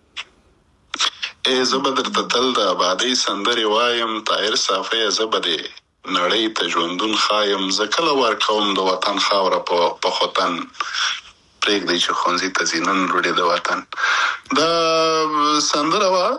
ای زه به درته تل د ابادۍ سندرې وایم طاهر صافیه زه به دې نړۍ ته ژوندون ښایم زه کله ورکوم د وطن خاوره په خوتن پرېږدئ چې ښوونځي ته ځي نن لوڼې د وطن. دا سندره وه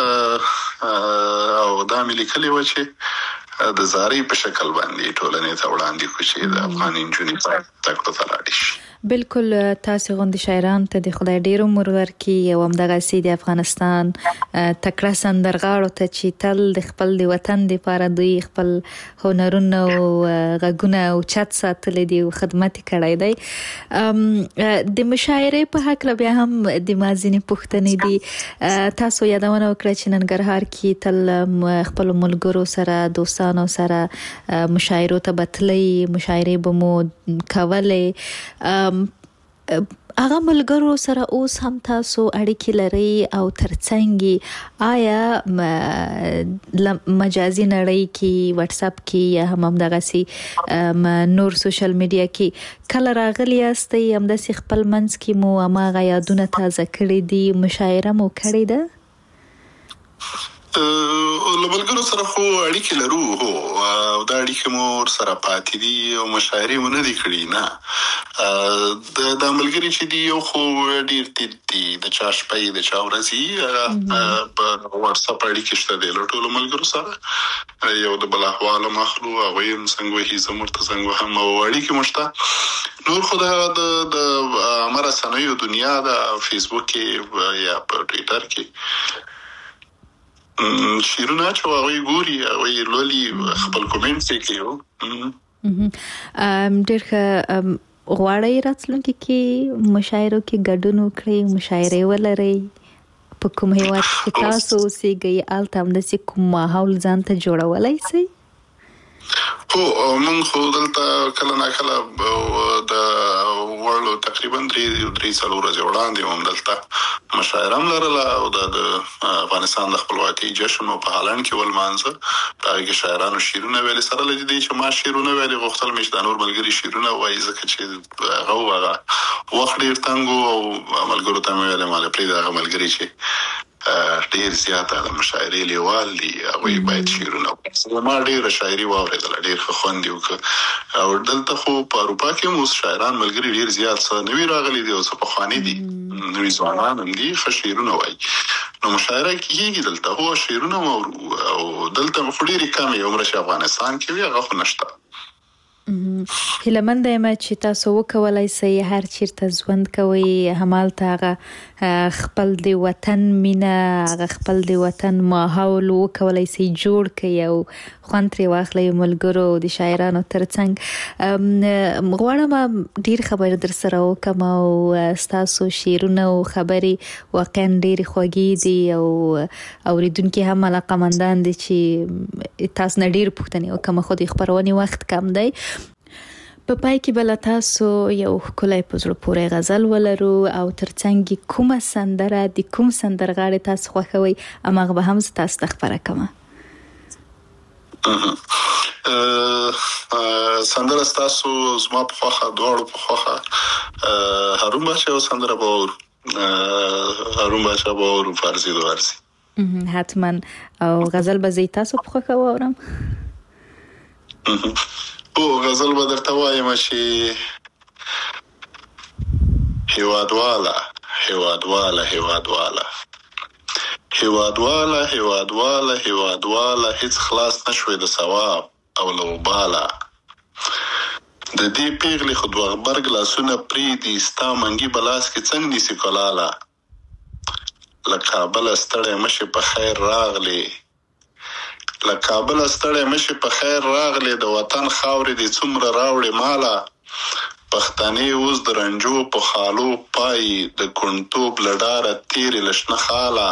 او دا مې لیکلې وه چې د زارۍ په شکل باندې ټولنې ته وړاندې کړو چې د افغان نجونې زده کړو ته لاړې شي. بالکل تاسو غوندې شاعران ته د خدای ډېر عمر ورکړي او همدغسې د افغانستان تکړه سندرغاړو ته چې تل د خپل د وطن دپاره دوی خپل هنرونه او غږونه اوچت ساتلی دي او خدمت یې کړی دی. د مشاعرې په هکله بیا هم د ما ځینې پوښتنې دي. تاسو یادونه وکړه چې ننګرهار کې تل خپلو ملګرو سره دوستانو سره مشاعرو ته به تلئ مشاعرې به مو کولې. هغه ملګرو سره اوس هم تاسو اړیکې لرئ او ترڅنګ آیا مجازي نړۍ کې واتس اپ کې یا هم همدغسې نور سوشل میډیا کې کله راغلي یاستئ همداسې خپل منځ کې مو هماغه یادونه تازه کړي دي مشاعره مو کړې ده؟ له ملګرو سره خو اړیکې لرو هو دا اړیکې مو ورسره پاتې دي او مشاعرې مو نه دي کړي نه. دا ملګري چې دي یو خو ډېر تیت دي د چا شپه د چا ورځي په واتس اپ اړیکې شته دی له ټولو ملګرو سره یو د بل احوال هم اخلو هغوی هم څنګه وهي زه ورته څنګه وهم او اړیکې مو شته. نور خو د عامه رسنیو دنیا د فیسبوک کې یا په ټویټر کې شیرونه چې هغوی ګوري هغوی لولي خپل کومنټس یې کوي. ډېر ښه. غواړئ راتلونکي کې مشاعرو کې ګډون وکړئ مشاعرې ولرئ په کوم هېواد کې تاسو اوسېږئ هلته همداسې کوم ماحول ځان ته جوړولی شئ؟ هو موږ خو دلته کله نا کله د وړلو تقریبا درې درې څلور ورځې وړاندې هم دلته مشاعره هم لرله او د افغانستان د خپلواکۍ جشن په هالند کې ولمانځه. په هغې کې شاعرانو شعرونه ویلې سره له دې چې ما شعرونه ویلې غوښتل مې چې دا نور ملګري شعرونه ووایي ځکه چې هغه و هغه وخت ډېر تنګ و او ملګرو ته مې ویلې ما له پرېږده هغه ملګري چې ډېر زیاته د مشاعرې لیوال دي هغوی باید شعرونه وکړي. ما ډېره شاعري واورېدله ډېر ښه خوند یې وکړه او دلته خو په اروپا کې هم اوس شاعران ملګري ډېر زیات څه نوي راغلي دي او څه پخواني دي نوي ځوانان هم دي ښه شعرونه وایي. نو مشاعره کېږي دلته هو شعرونه او دلته خو ډېرې کمې عمره چې افغانستان کې وي هغه خو نشته. هیلهمنده یم چې تاسو وکولای شئ هر چیرته ژوند کوئ همالته هغه خپل د وطن مینه هغه خپل د وطن ماحول وکولای شئ جوړ کړئ او خوند ترې واخلئ ملګرو د شاعرانو ترڅنګ. غواړم ډېر خبرې در سره وکړم او ستاسو شعرونه او خبرې واقعا ډېرې خوږې دي او اورېدونکي هم علاقمندان دي چې تاسو نه ډېرې پوښتنې وکړم خو د خپرونې وخت کم دی. په پای کې بل تاسو یو ښکلی په زړه پورې غزل ولرو او ترڅنګ کومه سندره د کوم سندرغاړي تاسو خوښوئ هماغه به هم تاسو ته خبره کوم. سندره ستاسو زما په خوښه دواړو په خوښه هارون باچا او سندره به واورو هارون باچا به واورو فارزي د وارزي حتما او غزل به زه تاسو په خوښه واورم. او غزل به درته وایم چې هیوادواله هیوادواله هیوادواله هیوادواله هیوادواله هیوادواله هیڅ خلاص نشوي د ثواب او لوباله د دې پیغلې خو دوه غبرګ لاسونه پریدي ستا منګي بلاس کې څنګه نیسي کلاله له کابله ستړی مشې په خیر راغلی له کابله ستړی مشې په خیر راغلی د وطن خاورې دې څومره راوړې ماله پښتنې اوس د رنجو په خالو پای د کونټوب له ډاره تېرې له شنه خاله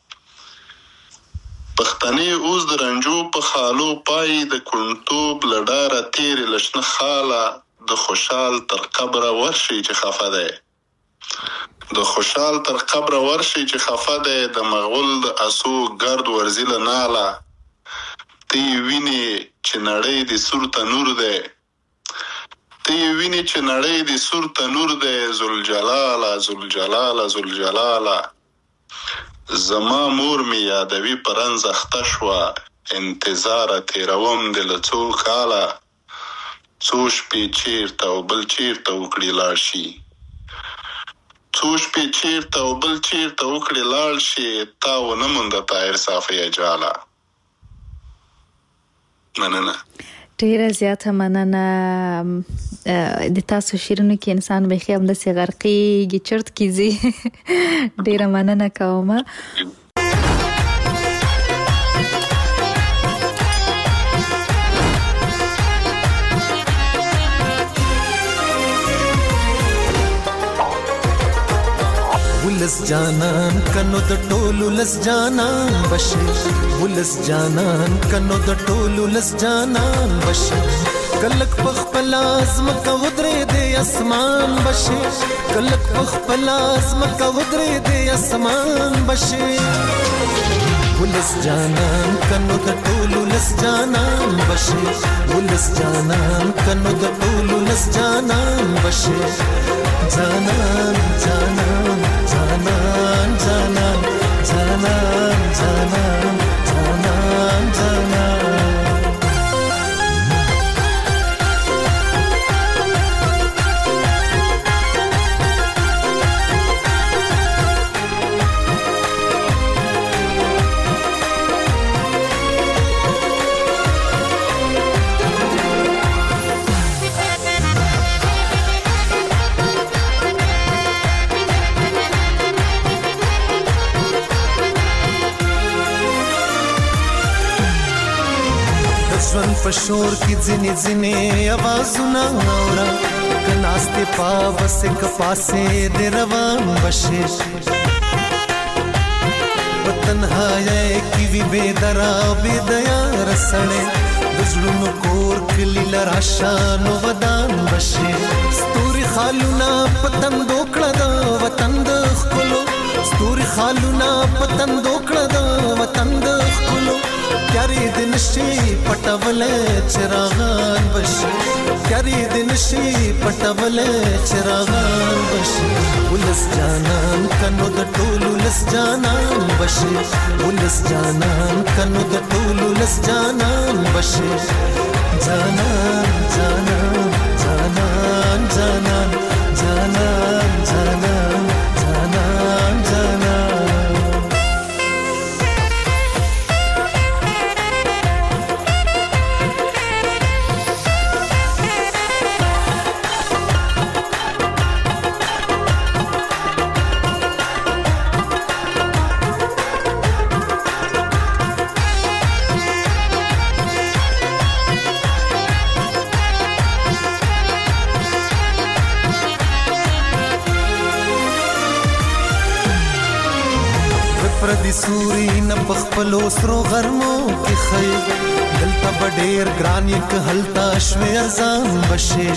پښتنې اوس د رنجو په خالو پای د کونټوب له ډاره تېرې له شنه خاله د خوشحال تر قبره ورشي چې خفه دی د خوشحال تر قبره ورشي چې خفه دی د مغول د اسو ګرد ورزي له ناله ته یې وینې چې نړۍ د سور تنور دی ته یې وینې چې نړۍ د سور تنور دی ذوالجلاله ذوالجلاله ذوالجلاله زما مور مې یادوي په رنځ اخته شوه انتظاره تېروم د له څو کاله څو شپې چېرته او بل چېرته وکړي لاړ شي څو شپې چېرته او بل چېرته وکړي لاړ شي تا ونه مونده طاهر صافی جاله. مننه ډیره زیاته مننه. د تاسو شعرونو کې انسان بخي هم داسې غرقېږي چرت کیږي. ډیره مننه کوم. ولس جانان کنو د ټولو لس جانان بشي ولس جانان کنو د ټولو لس جانان بشي کلک پخپل ازمکه ودرې د اسمان بشي کلک پخپل ازمکه ودرې د اسمان بشي ولس جانان کنو د ټولو لس جانان بشي ولس جانان کنو د ټولو لس جانان بشي جانان جانان جانان جانان جانان جانان جانان جانان ژوند په شور کې ځینې ځینې آوازونه اورم که ناستې پاوسې که پاسې د روان بشي په تنهایۍ کې وي بېدره بېدیاره سړی د زړونو کور کلي له راشه نو ودان بشي ستوري خالونه په تندو کړه د وطن د ښکلو ستوري خالونه په تندو کړه د وطن د ښکلو پیاری د نشي پټولې چراغان بشي پیاری د نشي پټولې چراغان بشي ولس جانان کنو د ټولو لس جانان بشي ولس جانان کنو د ټولو لس جانان بشي جانان جانان جانان جانان جانان جانان جانان جانان پرلی سوري نه پخپلو سرو غرمو کې خی دلته بډیر ګران یک هلتا شوي ارزان بشي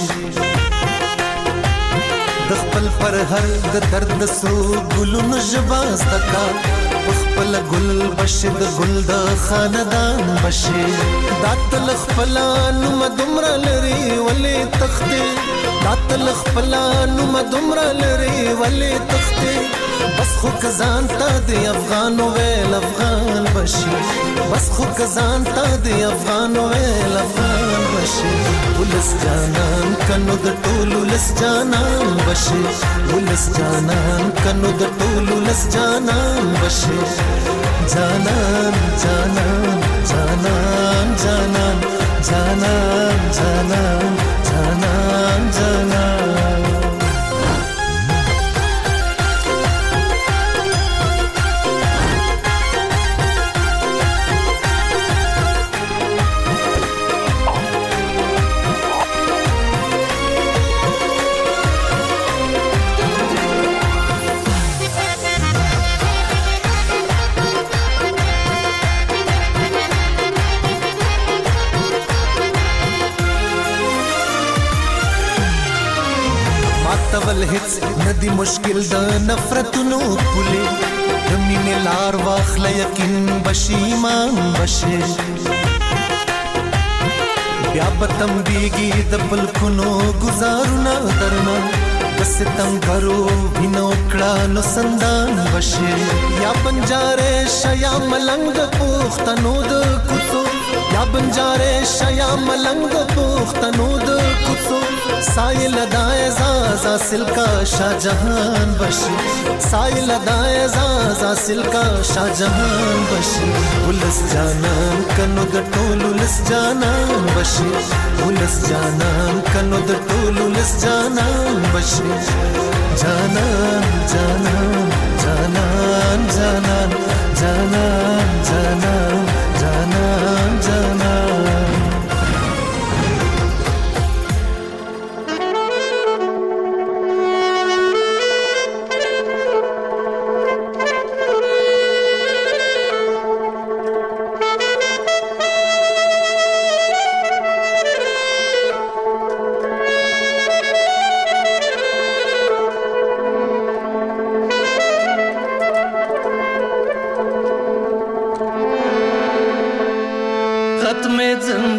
د خپل پر هر د درد سرو ګلونو ژباز تکا خپل ګل بشي د ګل د خاندان بشي داتل خپلانو مدمر لري ولې تختې داتل خپلانو مدمر لري ولې تختې بس خو کزان تا دی افغان ویل افغان بشي بس خو کزان تا دی افغان ویل افغان بشي ولس جانان کنو د ټولو لس جانان بشي ولس جانان کنو د ټولو لس جانان بشي جانان جانان جانان جانان جانان جانان جانان جانان تول هیڅ ندی مشکل د نفرتونو پولی د مینې لار واخله یقین بشي ایمان بشي بیا به تمبیږي د پلکونو ګزارونه درنه د ستمګرو وینو کړه نو سندان بشي یا بنجارې شیا ملنګ د پوښتنو د کوڅو یا بنجارې شیا ملنګ د پوښتنو د کوڅو سایل دای زازا سلکا شاهجهان بشي سایل دای زازا سلکا شاهجهان بشي ولس جانان کنو د ټولو لس جانان بشي ولس جانان کنو د ټولو لس جانان بشي جانان جانان جانان جانان جانان جانان جانان جانان ختم زندگی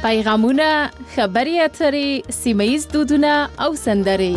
پیغامونه، خبري اترې، سیمه‌ییز دودونه او سندرې.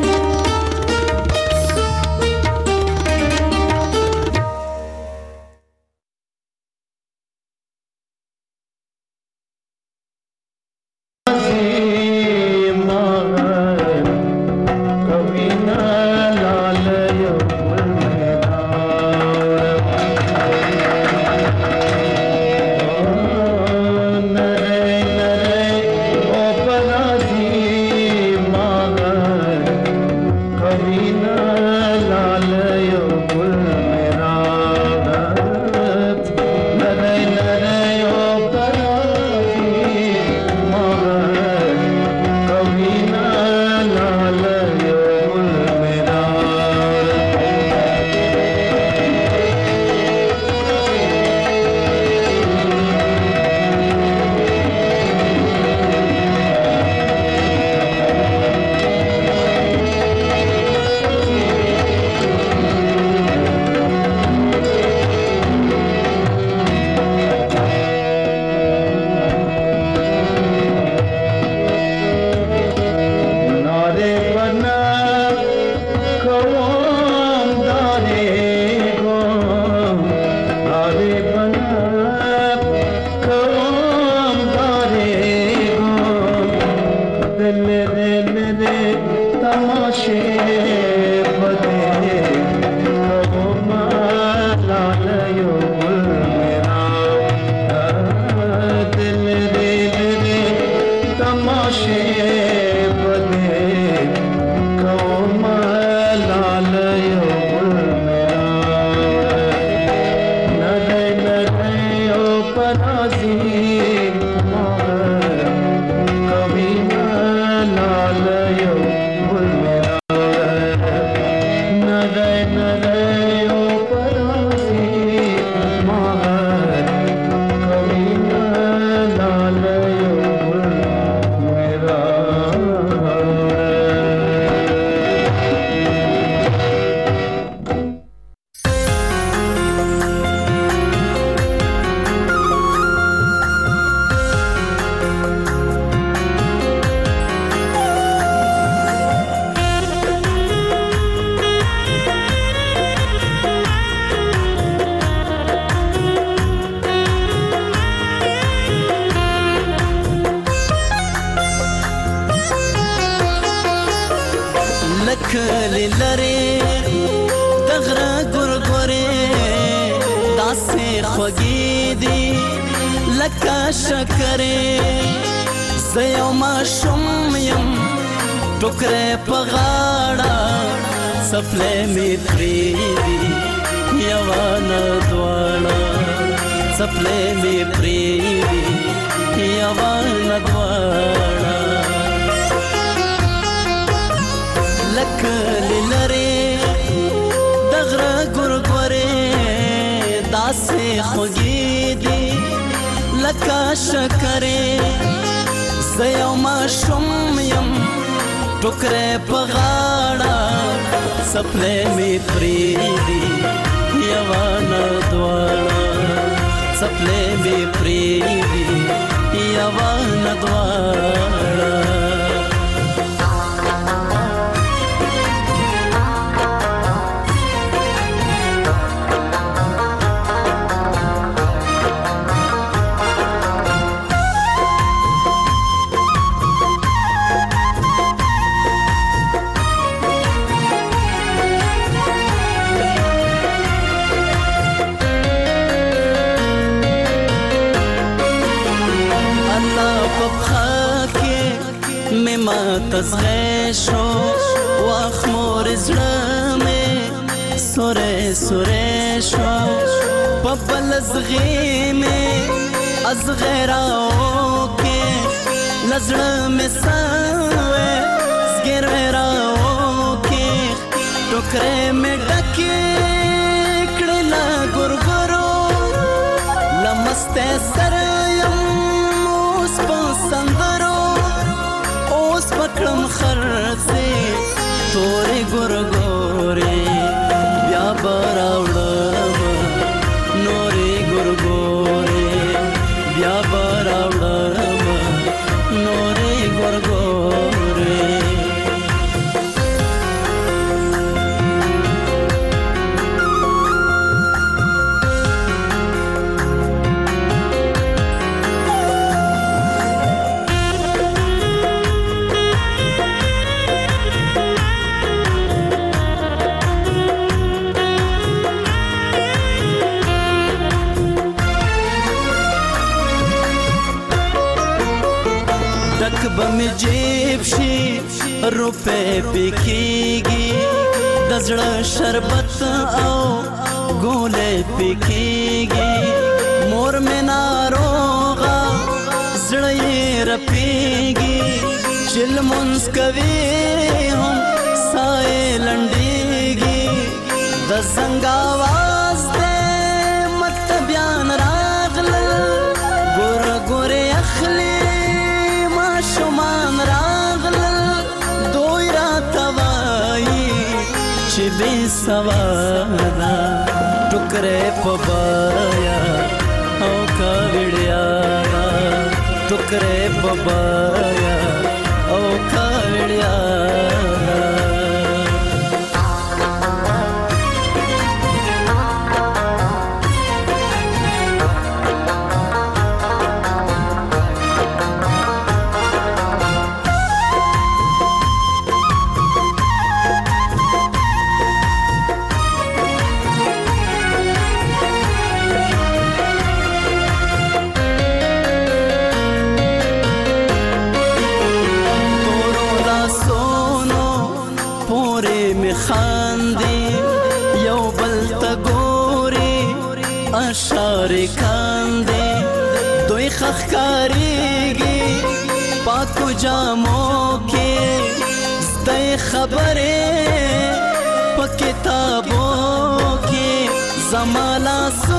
کلی لري دغره ګورګورې داسې خوږې دي لکه شکرې زه یو ماشوم یم ټوکرې په غاړه څپلۍ مې پرېږدي یوه نه دواړه څپلۍ مې پرېږدي یوه نه دواړه لکلی لري دغره ګورګورې داسې خوږې دي لکه شکرې زه یو ماشوم یم ټوکرې په غاړه څپلۍ مې پرېږدي یوه نه دواړه څپلۍ مې پرېږدي یوه نه دواړه تزغشو واخ مور زړه مې سورې سورې شو په بل زغې مې ازغراو کې لزړه مې سوې زګراو کې ټوکرې مې ډکې کړې لا ګورګورو لمسته سر یم اوس په سندرو اوس پکړم خرڅې تورې ګورګورې بیا به راوړم نورې ګورګورې بیا به راوړم ډک به مې جیب شي روپۍ پکېږي د زړه شربت او ګولۍ پکېږي مور مې ناروغه زړه یې رپېږي چې لمونځ کوي هم ساه یې لنډېږي د زنګ اواز دی مکتبیان راغلل ګوره ګورې اخلي ماشومان راغلل دوی راته وایي چې بې سواده ټوکرې په بایا او کاوړیا ټوکرې په بایا او کاوړیا اشارې کاندې دوی ښکارېږي پاکو جامو کې زده خبرې په کتابو کې زما لاسو